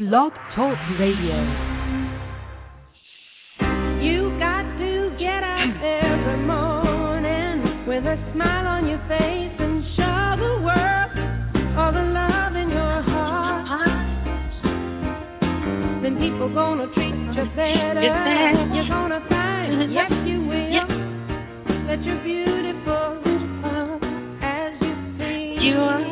Blog Talk Radio. You got to get up every morning with a smile on your face and show the world all the love in your heart. Then people gonna treat you better. You're gonna find, yes you will, that you're beautiful as you see. You are.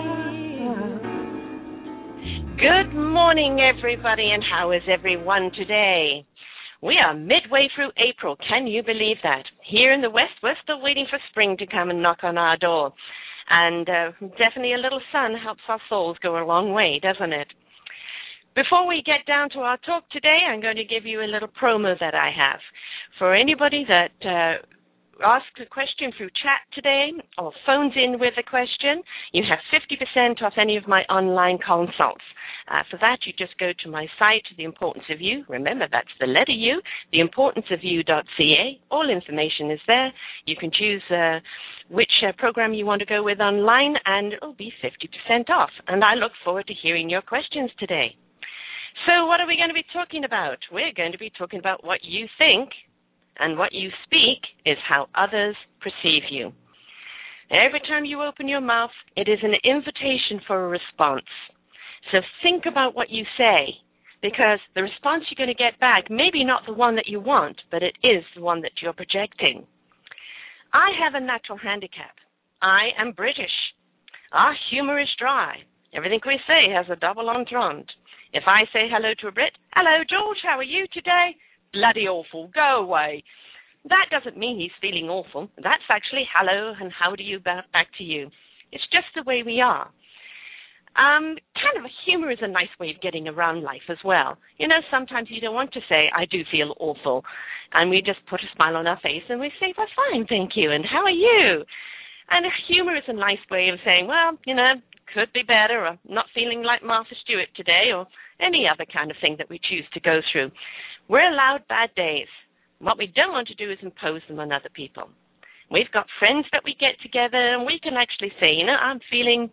Good morning, everybody, and how is everyone today? We are midway through April. Can you believe that? Here in the West, we're still waiting for spring to come and knock on our door. And definitely a little sun helps our souls go a long way, doesn't it? Before we get down to our talk today, I'm going to give you a little promo that I have. For anybody that asks a question through chat today or phones in with a question, you have 50% off any of my online consults. For that, you just go to my site, The Importance of You. Remember, that's the letter U, theimportanceofyou.ca. All information is there. You can choose which program you want to go with online, and it'll be 50% off. And I look forward to hearing your questions today. So what are we going to be talking about? We're going to be talking about what you think, and what you speak is how others perceive you. Every time you open your mouth, it is an invitation for a response. So think about what you say, because the response you're going to get back may be not the one that you want, but it is the one that you're projecting. I have a natural handicap. I am British. Our humor is dry. Everything we say has a double entendre. If I say hello to a Brit, hello, George, how are you today? Bloody awful, go away. That doesn't mean he's feeling awful. That's actually hello and how do you back to you. It's just the way we are. Kind of humor is a nice way of getting around life as well. You know, sometimes you don't want to say, I do feel awful. And we just put a smile on our face and we say, well, fine, thank you, and how are you? And humor is a nice way of saying, well, you know, could be better, or not feeling like Martha Stewart today, or any other kind of thing that we choose to go through. We're allowed bad days. What we don't want to do is impose them on other people. We've got friends that we get together, and we can actually say, you know, I'm feeling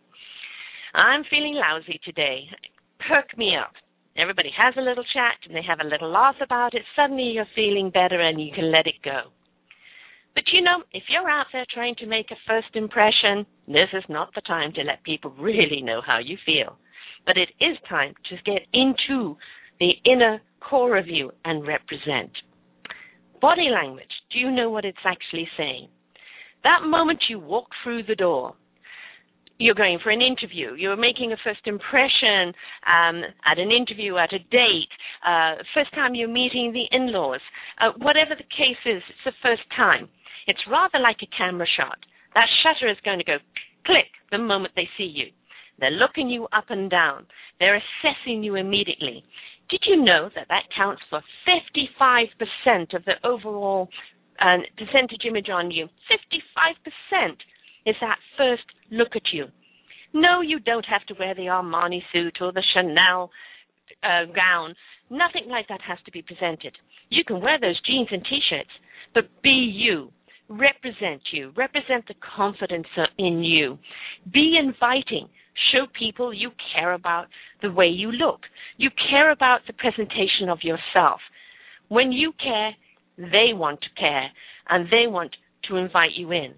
lousy today. Perk me up. Everybody has a little chat, and they have a little laugh about it. Suddenly you're feeling better, and you can let it go. But, you know, if you're out there trying to make a first impression, this is not the time to let people really know how you feel. But it is time to get into the inner core of you and represent. Body language, do you know what it's actually saying? That moment you walk through the door, you're going for an interview, you're making a first impression at an interview, at a date, first time you're meeting the in-laws, whatever the case is, it's the first time. It's rather like a camera shot. That shutter is going to go click the moment they see you. They're looking you up and down. They're assessing you immediately. Did you know that that counts for 55% of the overall percentage image on you? 55% is that first look at you. No, you don't have to wear the Armani suit or the Chanel gown. Nothing like that has to be presented. You can wear those jeans and T-shirts, but be you. Represent you. Represent the confidence in you. Be inviting. Show people you care about the way you look. You care about the presentation of yourself. When you care, they want to care, and they want to invite you in.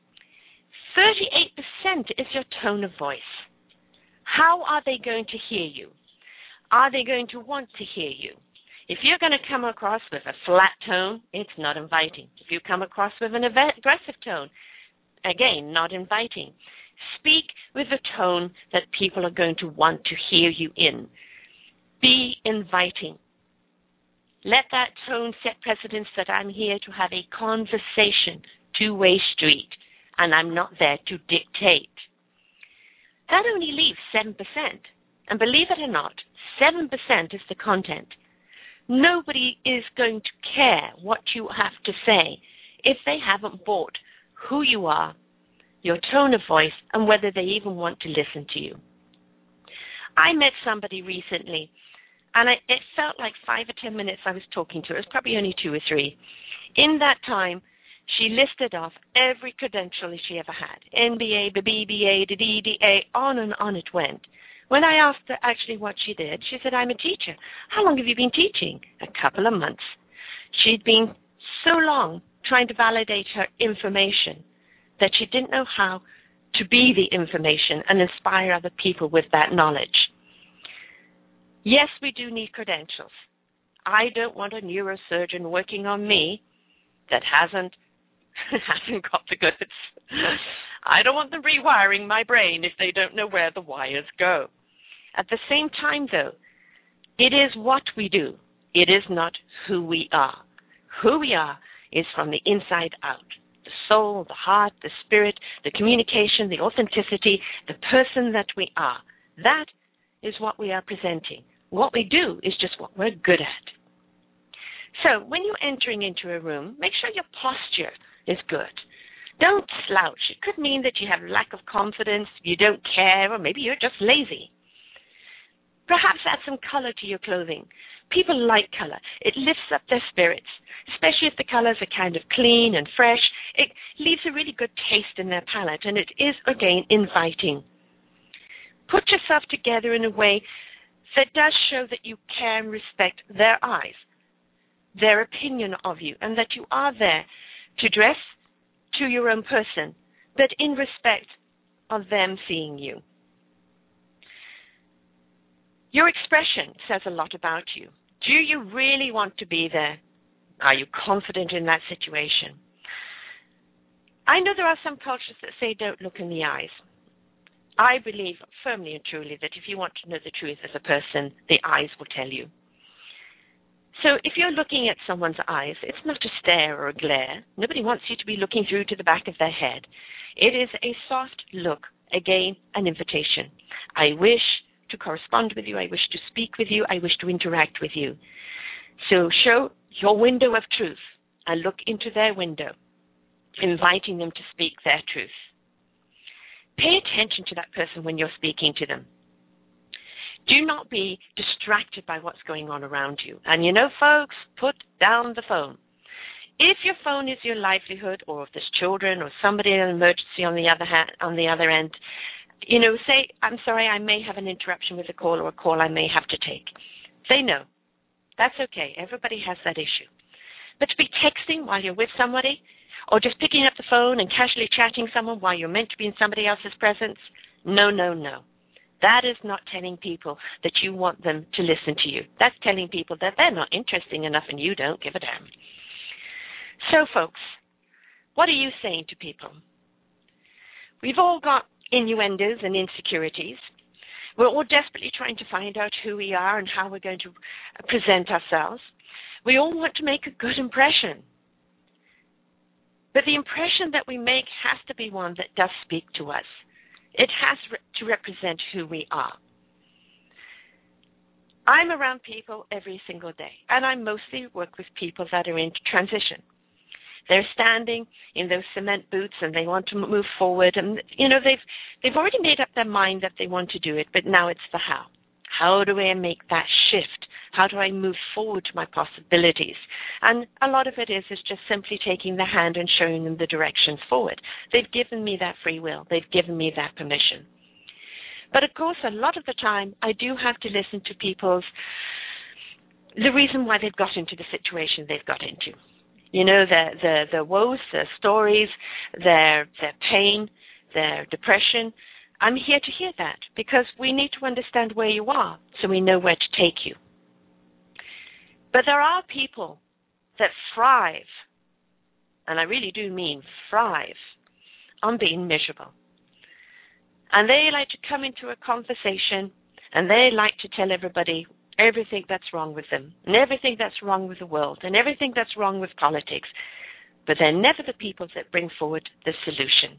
38% is your tone of voice. How are they going to hear you? Are they going to want to hear you? If you're going to come across with a flat tone, it's not inviting. If you come across with an aggressive tone, again, not inviting. Speak with a tone that people are going to want to hear you in. Be inviting. Let that tone set precedence that I'm here to have a conversation, two-way street, and I'm not there to dictate. That only leaves 7%. And believe it or not, 7% is the content. Nobody is going to care what you have to say if they haven't bought who you are, your tone of voice, and whether they even want to listen to you. I met somebody recently, and it felt like 5 or 10 minutes I was talking to her. It was probably only 2 or 3. In that time, she listed off every credential she ever had. MBA, the BBA, the DDA, on and on it went. When I asked her actually what she did, she said, I'm a teacher. How long have you been teaching? A couple of months. She'd been so long trying to validate her information that she didn't know how to be the information and inspire other people with that knowledge. Yes, we do need credentials. I don't want a neurosurgeon working on me that hasn't got the goods. I don't want them rewiring my brain if they don't know where the wires go. At the same time, though, it is what we do. It is not who we are. Who we are is from the inside out. The soul, the heart, the spirit, the communication, the authenticity, the person that we are. That is what we are presenting. What we do is just what we're good at. So when you're entering into a room, make sure your posture is good. Don't slouch. It could mean that you have lack of confidence, you don't care, or maybe you're just lazy. Perhaps add some color to your clothing. People like color. It lifts up their spirits, especially if the colors are kind of clean and fresh. It leaves a really good taste in their palate, and it is, again, inviting. Put yourself together in a way that does show that you care and respect their eyes, their opinion of you, and that you are there to dress to your own person, but in respect of them seeing you. Your expression says a lot about you. Do you really want to be there? Are you confident in that situation? I know there are some cultures that say don't look in the eyes. I believe firmly and truly that if you want to know the truth as a person, the eyes will tell you. So if you're looking at someone's eyes, it's not a stare or a glare. Nobody wants you to be looking through to the back of their head. It is a soft look, again, an invitation. I wish to correspond with you. I wish to speak with you. I wish to interact with you. So show your window of truth and look into their window, inviting them to speak their truth. Pay attention to that person when you're speaking to them. Do not be distracted by what's going on around you. And you know, folks, put down the phone. If your phone is your livelihood, or if there's children or somebody in an emergency on the other end, you know, say, I'm sorry, I may have an interruption with a call or a call I may have to take. Say no. That's okay. Everybody has that issue. But to be texting while you're with somebody, or just picking up the phone and casually chatting someone while you're meant to be in somebody else's presence, no, no, no. That is not telling people that you want them to listen to you. That's telling people that they're not interesting enough and you don't give a damn. So, folks, what are you saying to people? We've all got innuendos and insecurities. We're all desperately trying to find out who we are and how we're going to present ourselves. We all want to make a good impression. But the impression that we make has to be one that does speak to us. It has to represent who we are. I'm around people every single day, and I mostly work with people that are in transition. They're standing in those cement boots and they want to move forward, and you know they've already made up their mind that they want to do it, but now it's the how. How do I make that shift? How do I move forward to my possibilities? And a lot of it is just simply taking the hand and showing them the directions forward. They've given me that free will. They've given me that permission. But of course, a lot of the time, I do have to listen to the reason why they've got into the situation they've got into. You know, their woes, their stories, their pain, their depression. I'm here to hear that because we need to understand where you are so we know where to take you. But there are people that thrive, and I really do mean thrive, on being miserable. And they like to come into a conversation and they like to tell everybody everything that's wrong with them and everything that's wrong with the world and everything that's wrong with politics. But they're never the people that bring forward the solution.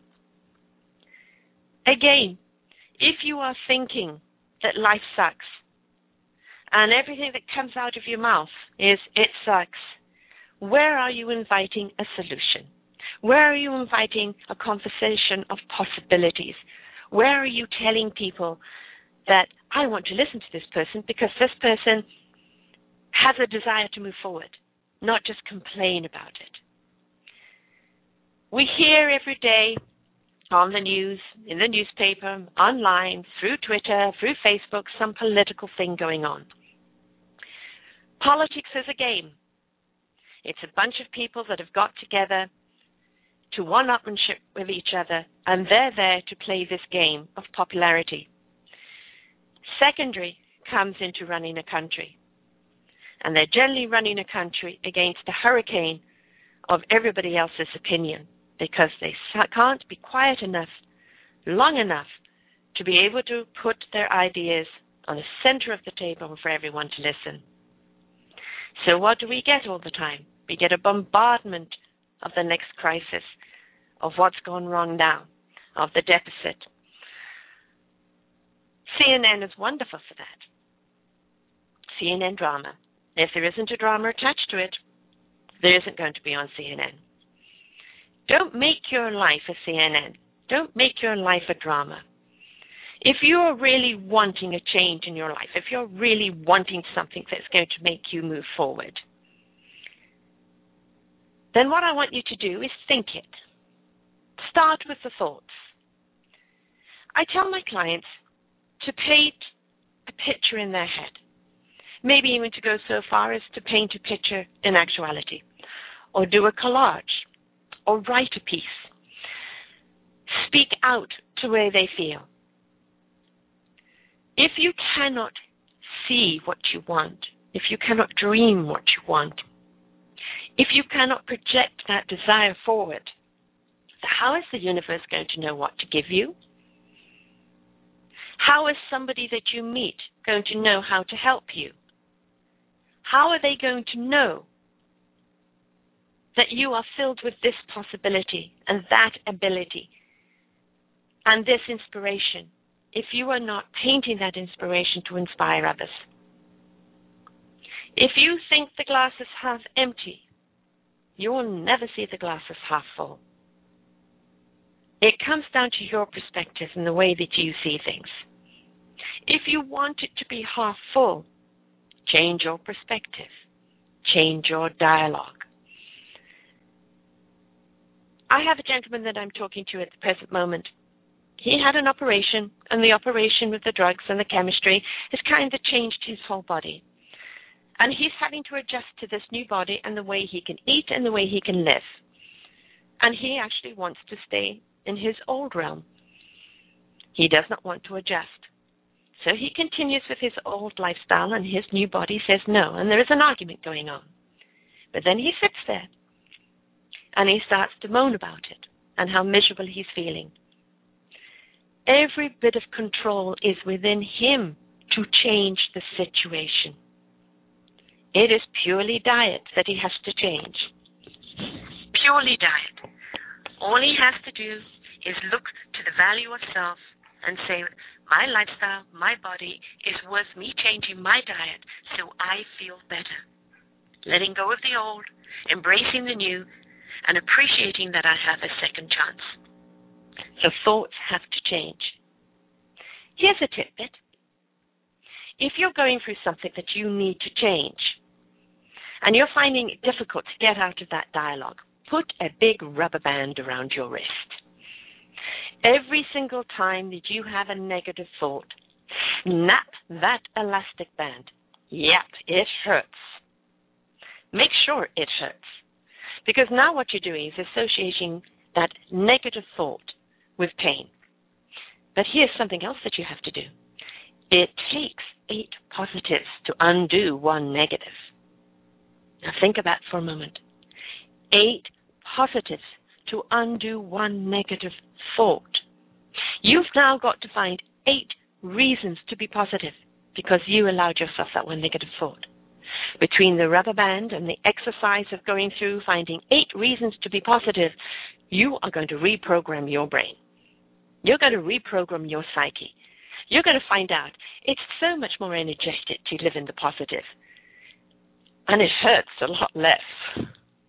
Again, if you are thinking that life sucks and everything that comes out of your mouth is it sucks, where are you inviting a solution? Where are you inviting a conversation of possibilities? Where are you telling people that I want to listen to this person because this person has a desire to move forward, not just complain about it? We hear every day on the news, in the newspaper, online, through Twitter, through Facebook, some political thing going on. Politics is a game. It's a bunch of people that have got together to one-upmanship with each other, and they're there to play this game of popularity. Secondary comes into running a country, and they're generally running a country against a hurricane of everybody else's opinion, because they can't be quiet enough, long enough, to be able to put their ideas on the center of the table for everyone to listen. So what do we get all the time? We get a bombardment of the next crisis, of what's gone wrong now, of the deficit. CNN is wonderful for that. CNN drama. If there isn't a drama attached to it, there isn't going to be on CNN. Don't make your life a CNN. Don't make your life a drama. If you're really wanting a change in your life, if you're really wanting something that's going to make you move forward, then what I want you to do is think it. Start with the thoughts. I tell my clients to paint a picture in their head, maybe even to go so far as to paint a picture in actuality, or do a collage, or write a piece. Speak out to where they feel. If you cannot see what you want, if you cannot dream what you want, if you cannot project that desire forward, how is the universe going to know what to give you? How is somebody that you meet going to know how to help you? How are they going to know that you are filled with this possibility and that ability and this inspiration if you are not painting that inspiration to inspire others? If you think the glass is half empty, you will never see the glass as half full. It comes down to your perspective and the way that you see things. If you want it to be half full, change your perspective. Change your dialogue. I have a gentleman that I'm talking to at the present moment. He had an operation, and the operation with the drugs and the chemistry has kind of changed his whole body. And he's having to adjust to this new body and the way he can eat and the way he can live. And he actually wants to stay in his old realm. He does not want to adjust. So he continues with his old lifestyle, and his new body says no, and there is an argument going on. But then he sits there, and he starts to moan about it, and how miserable he's feeling. Every bit of control is within him to change the situation. It is purely diet that he has to change. Purely diet. All he has to do is look to the value of self and say, my lifestyle, my body is worth me changing my diet so I feel better. Letting go of the old, embracing the new, and appreciating that I have a second chance. So thoughts have to change. Here's a tidbit. If you're going through something that you need to change, and you're finding it difficult to get out of that dialogue, put a big rubber band around your wrist. Every single time that you have a negative thought, snap that elastic band. Yep, it hurts. Make sure it hurts. Because now what you're doing is associating that negative thought with pain. But here's something else that you have to do. It takes 8 positives to undo 1 negative. Now think about it for a moment. 8 positives to undo 1 negative thought. You've now got to find 8 reasons to be positive because you allowed yourself that 1 negative thought. Between the rubber band and the exercise of going through finding 8 reasons to be positive, you are going to reprogram your brain. You're going to reprogram your psyche. You're going to find out it's so much more energetic to live in the positive. And it hurts a lot less.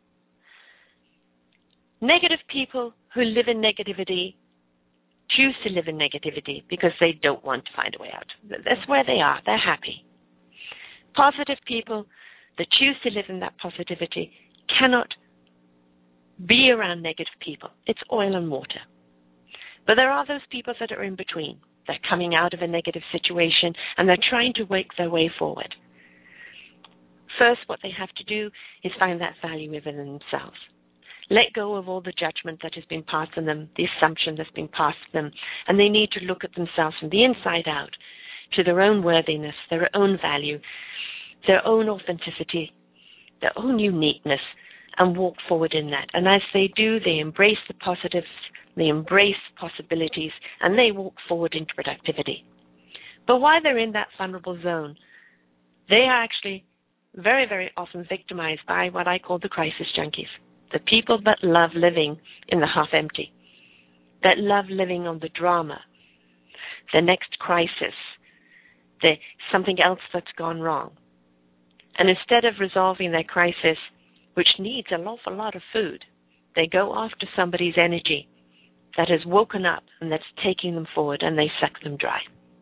Negative people who live in negativity choose to live in negativity because they don't want to find a way out. That's where they are. They're happy. Positive people that choose to live in that positivity cannot be around negative people. It's oil and water. But there are those people that are in between. They're coming out of a negative situation and they're trying to work their way forward. First, what they have to do is find that value within themselves. Let go of all the judgment that has been passed on them, the assumption that's been passed to them, and they need to look at themselves from the inside out to their own worthiness, their own value, their own authenticity, their own uniqueness, and walk forward in that. And as they do, they embrace the positives, they embrace possibilities, and they walk forward into productivity. But while they're in that vulnerable zone, they are actually very, very often victimized by what I call the crisis junkies, the people that love living in the half empty, that love living on the drama, the next crisis, something else that's gone wrong. And instead of resolving their crisis, which needs an awful lot of food, they go after somebody's energy that has woken up and that's taking them forward, and they suck them dry.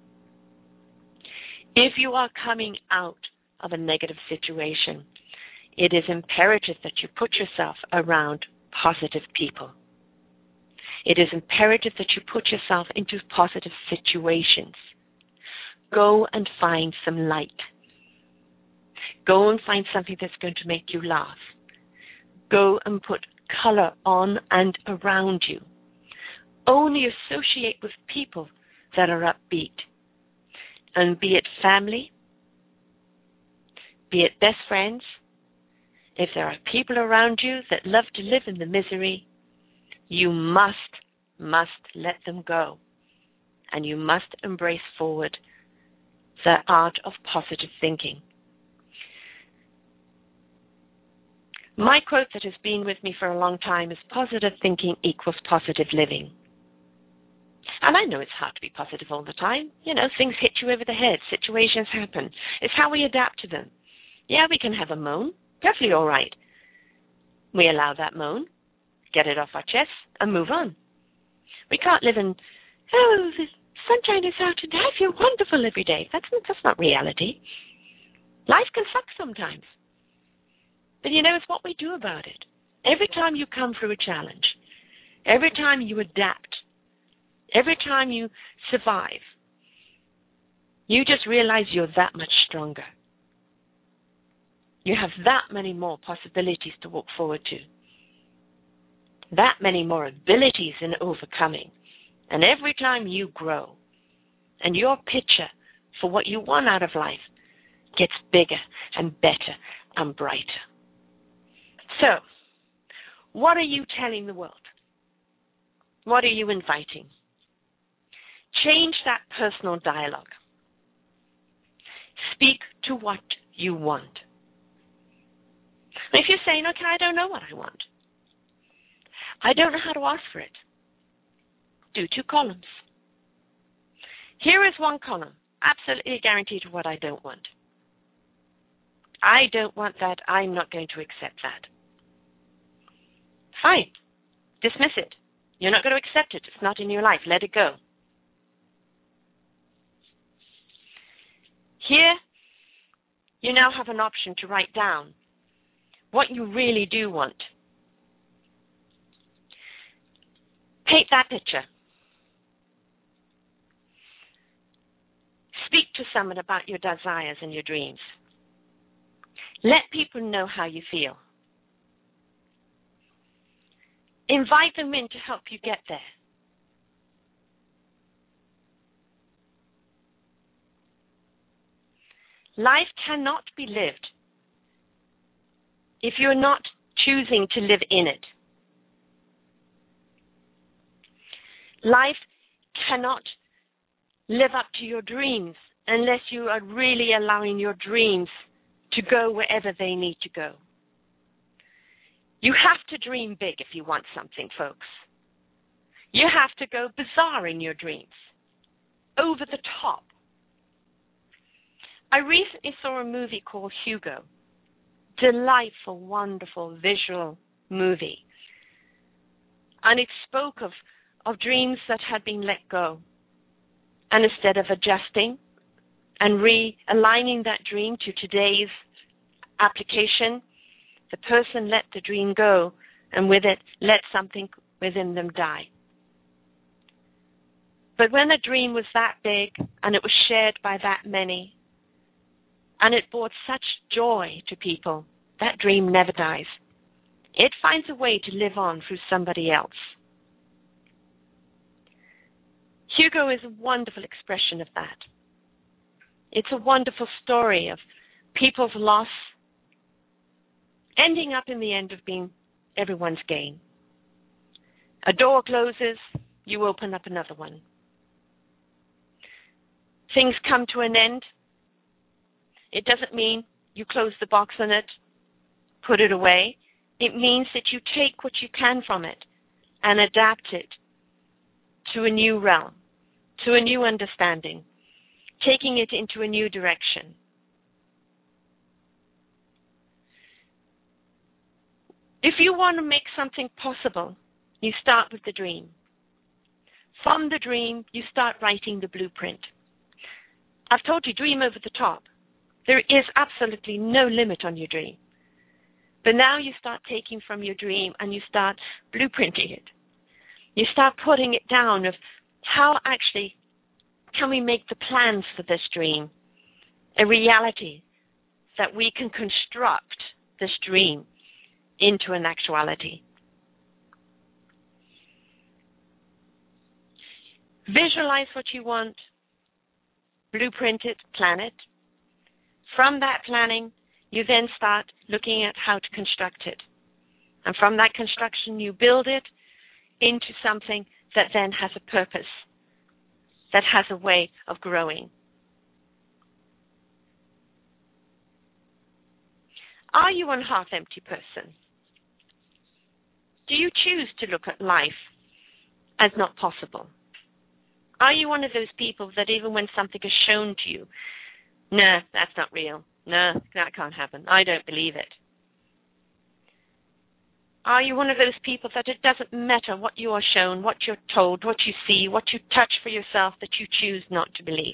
If you are coming out of a negative situation, it is imperative that you put yourself around positive people. It is imperative that you put yourself into positive situations. Go and find some light. Go and find something that's going to make you laugh. Go and put color on and around you. Only associate with people that are upbeat. And be it family, be it best friends, if there are people around you that love to live in the misery, you must let them go. And you must embrace forward the art of positive thinking. My quote that has been with me for a long time is positive thinking equals positive living. And I know it's hard to be positive all the time. You know, things hit you over the head. Situations happen. It's how we adapt to them. Yeah, we can have a moan. Perfectly all right. We allow that moan, get it off our chest, and move on. We can't live in, oh, the sunshine is out and I feel wonderful every day. That's not reality. Life can suck sometimes. But you know, it's what we do about it. Every time you come through a challenge, every time you adapt, every time you survive, you just realize you're that much stronger. You have that many more possibilities to walk forward to, that many more abilities in overcoming. And every time you grow and your picture for what you want out of life gets bigger and better and brighter. So, what are you telling the world? What are you inviting? Change that personal dialogue. Speak to what you want. If you're saying, okay, I don't know what I want, I don't know how to ask for it, do 2 columns. Here is 1 column, absolutely guaranteed to what I don't want. I don't want that. I'm not going to accept that. Fine. Dismiss it. You're not going to accept it. It's not in your life. Let it go. Here, you now have an option to write down what you really do want. Paint that picture. Speak to someone about your desires and your dreams. Let people know how you feel. Invite them in to help you get there. Life cannot be lived if you're not choosing to live in it. Life cannot live up to your dreams unless you are really allowing your dreams to go wherever they need to go. You have to dream big if you want something, folks. You have to go bizarre in your dreams, over the top. I recently saw a movie called Hugo. Delightful, wonderful, visual movie. And it spoke of dreams that had been let go. And instead of adjusting and realigning that dream to today's application, the person let the dream go, and with it, let something within them die. But when a dream was that big and it was shared by that many, and it brought such joy to people, that dream never dies. It finds a way to live on through somebody else. Hugo is a wonderful expression of that. It's a wonderful story of people's loss ending up in the end of being everyone's gain. A door closes, you open up another one. Things come to an end. It doesn't mean you close the box on it, put it away. It means that you take what you can from it and adapt it to a new realm, to a new understanding, taking it into a new direction. If you want to make something possible, you start with the dream. From the dream, you start writing the blueprint. I've told you, dream over the top. There is absolutely no limit on your dream. But now you start taking from your dream and you start blueprinting it. You start putting it down of how actually can we make the plans for this dream a reality, that we can construct this dream into an actuality. Visualize what you want, blueprint it, plan it. From that planning, you then start looking at how to construct it. And from that construction, you build it into something that then has a purpose, that has a way of growing. Are you a half-empty person? Do you choose to look at life as not possible? Are you one of those people that even when something is shown to you, no, that's not real. No, that can't happen. I don't believe it. Are you one of those people that it doesn't matter what you are shown, what you're told, what you see, what you touch for yourself, that you choose not to believe?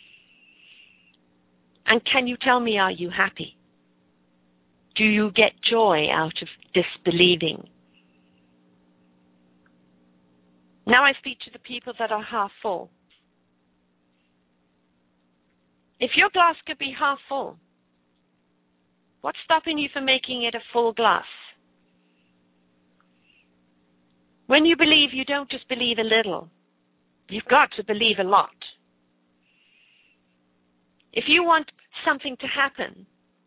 And can you tell me, are you happy? Do you get joy out of disbelieving? Now I speak to the people that are half full. If your glass could be half full, what's stopping you from making it a full glass? When you believe, you don't just believe a little. You've got to believe a lot. If you want something to happen,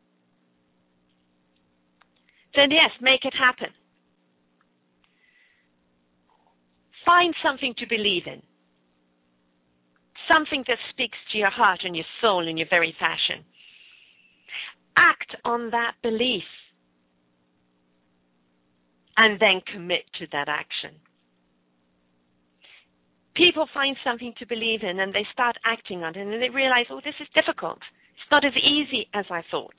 then yes, make it happen. Find something to believe in. Something that speaks to your heart and your soul in your very fashion. Act on that belief. And then commit to that action. People find something to believe in and they start acting on it and they realize, oh, this is difficult. It's not as easy as I thought.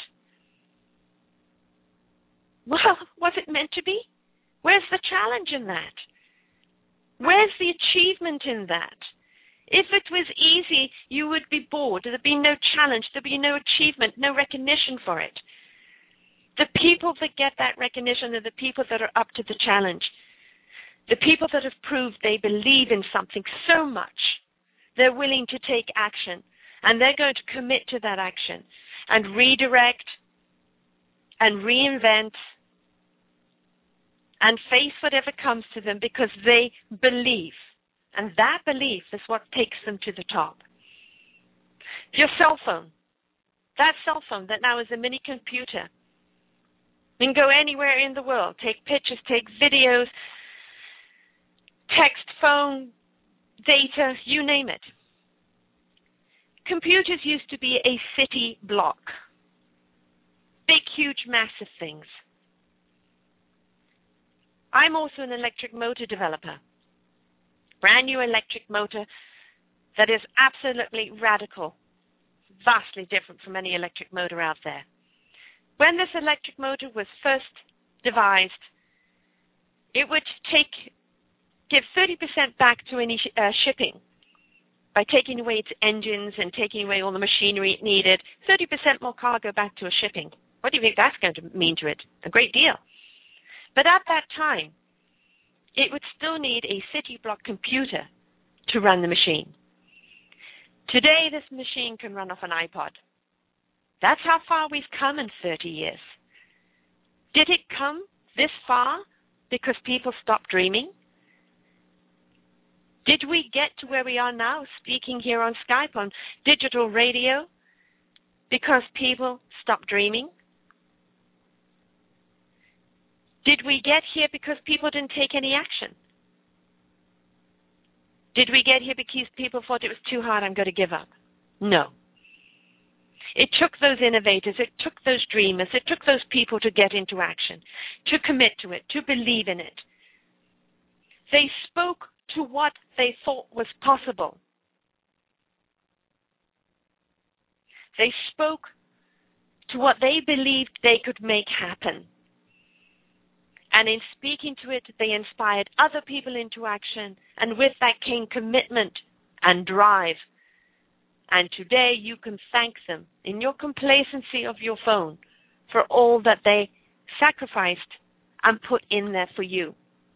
Well, was it meant to be? Where's the challenge in that? Where's the achievement in that? If it was easy, you would be bored. There'd be no challenge. There'd be no achievement, no recognition for it. The people that get that recognition are the people that are up to the challenge. The people that have proved they believe in something so much, they're willing to take action, and they're going to commit to that action and redirect and reinvent and face whatever comes to them because they believe. And that belief is what takes them to the top. Your cell phone, that cell phone that now is a mini computer, you can go anywhere in the world, take pictures, take videos, text, phone, data, you name it. Computers used to be a city block. Big, huge, massive things. I'm also an electric motor developer. Brand new electric motor that is absolutely radical, vastly different from any electric motor out there. When this electric motor was first devised, it would give 30% back to any shipping by taking away its engines and taking away all the machinery it needed. 30% more cargo back to a shipping. What do you think that's going to mean to it? A great deal. But at that time, it would still need a city block computer to run the machine. Today, this machine can run off an iPod. That's how far we've come in 30 years. Did it come this far because people stopped dreaming? Did we get to where we are now, speaking here on Skype, on digital radio, because people stopped dreaming? Did we get here because people didn't take any action? Did we get here because people thought it was too hard, I'm going to give up? No. It took those innovators, it took those dreamers, it took those people to get into action, to commit to it, to believe in it. They spoke to what they thought was possible. They spoke to what they believed they could make happen. And in speaking to it, they inspired other people into action, and with that came commitment and drive. And today you can thank them in your complacency of your phone for all that they sacrificed and put in there for you.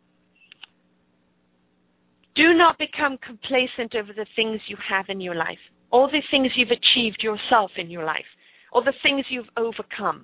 Do not become complacent over the things you have in your life, all the things you've achieved yourself in your life, or the things you've overcome.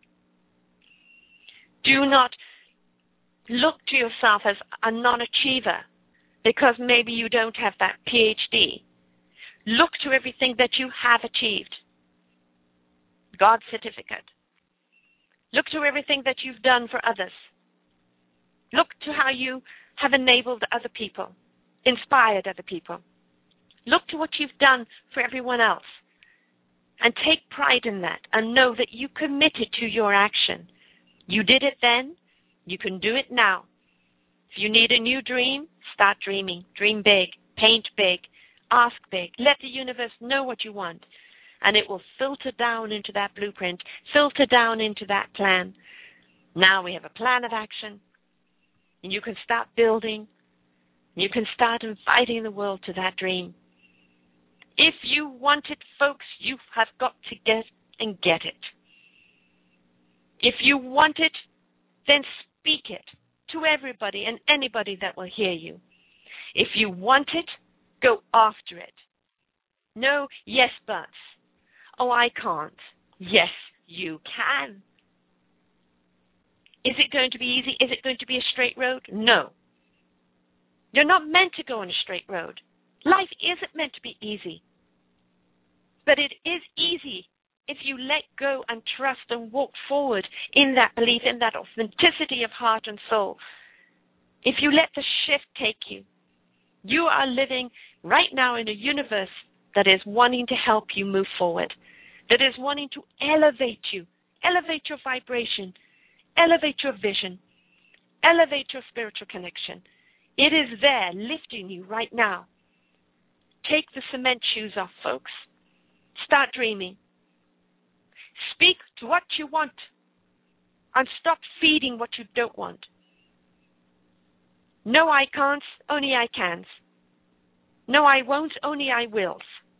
Do not look to yourself as a non-achiever because maybe you don't have that PhD. Look to everything that you have achieved. God's certificate. Look to everything that you've done for others. Look to how you have enabled other people, inspired other people. Look to what you've done for everyone else. And take pride in that and know that you committed to your action. You did it then. You can do it now. If you need a new dream, start dreaming. Dream big. Paint big. Ask big. Let the universe know what you want. And it will filter down into that blueprint, filter down into that plan. Now we have a plan of action. And you can start building. You can start inviting the world to that dream. If you want it, folks, you have got to get it. If you want it, then speak it to everybody and anybody that will hear you. If you want it, go after it. No yes buts. Oh, I can't. Yes, you can. Is it going to be easy? Is it going to be a straight road? No. You're not meant to go on a straight road. Life isn't meant to be easy. But it is easy if you let go and trust and walk forward in that belief, in that authenticity of heart and soul. If you let the shift take you, you are living right now in a universe that is wanting to help you move forward, that is wanting to elevate you, elevate your vibration, elevate your vision, elevate your spiritual connection. It is there lifting you right now. Take the cement shoes off, folks. Start dreaming. Speak to what you want and stop feeding what you don't want. No, I can't, only I can. No, I won't, only I will.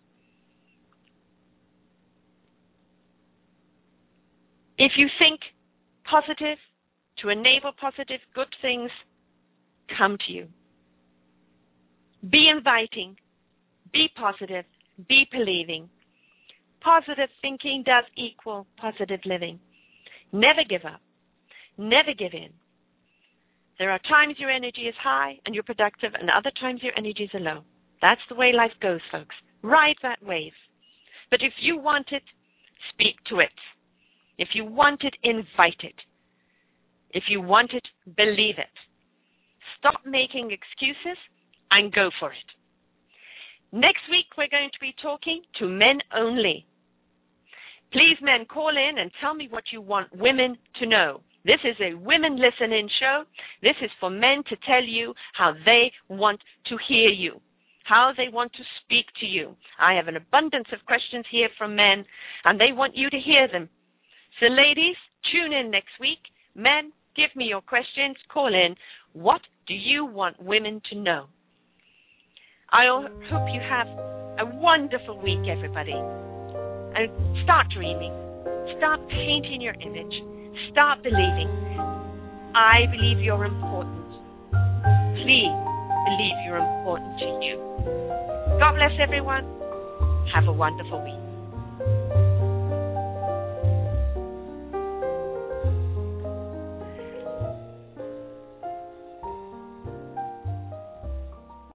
If you think positive, to enable positive, good things come to you. Be inviting, be positive, be believing. Positive thinking does equal positive living. Never give up. Never give in. There are times your energy is high and you're productive, and other times your energies are low. That's the way life goes, folks. Ride that wave. But if you want it, speak to it. If you want it, invite it. If you want it, believe it. Stop making excuses and go for it. Next week, we're going to be talking to men only. Please, men, call in and tell me what you want women to know. This is a women listen-in show. This is for men to tell you how they want to hear you, how they want to speak to you. I have an abundance of questions here from men, and they want you to hear them. So, ladies, tune in next week. Men, give me your questions. Call in. What do you want women to know? I hope you have a wonderful week, everybody. And start dreaming. Start painting your image. Start believing. I believe you're important. Please believe you're important to you. God bless everyone. Have a wonderful week.